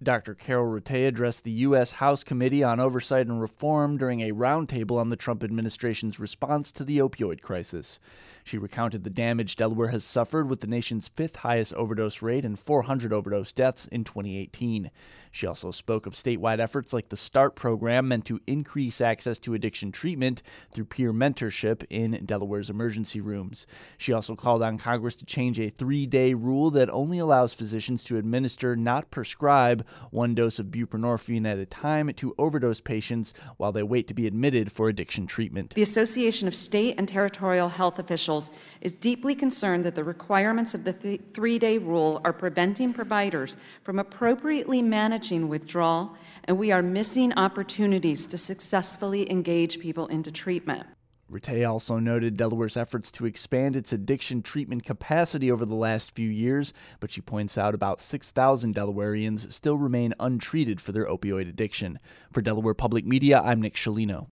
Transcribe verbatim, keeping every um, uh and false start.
Doctor Carol Rattay addressed the U S House Committee on Oversight and Reform during a roundtable on the Trump administration's response to the opioid crisis. She recounted the damage Delaware has suffered with the nation's fifth highest overdose rate and four hundred overdose deaths in twenty eighteen. She also spoke of statewide efforts like the START program meant to increase access to addiction treatment through peer mentorship in Delaware's emergency rooms. She also called on Congress to change a three-day rule that only allows physicians to administer, not prescribe, one dose of buprenorphine at a time to overdose patients while they wait to be admitted for addiction treatment. The Association of State and Territorial Health Officials is deeply concerned that the requirements of the th- three-day rule are preventing providers from appropriately managing withdrawal, and we are missing opportunities to successfully engage people into treatment. Rattay also noted Delaware's efforts to expand its addiction treatment capacity over the last few years, but she points out about six thousand Delawareans still remain untreated for their opioid addiction. For Delaware Public Media, I'm Nick Scialino.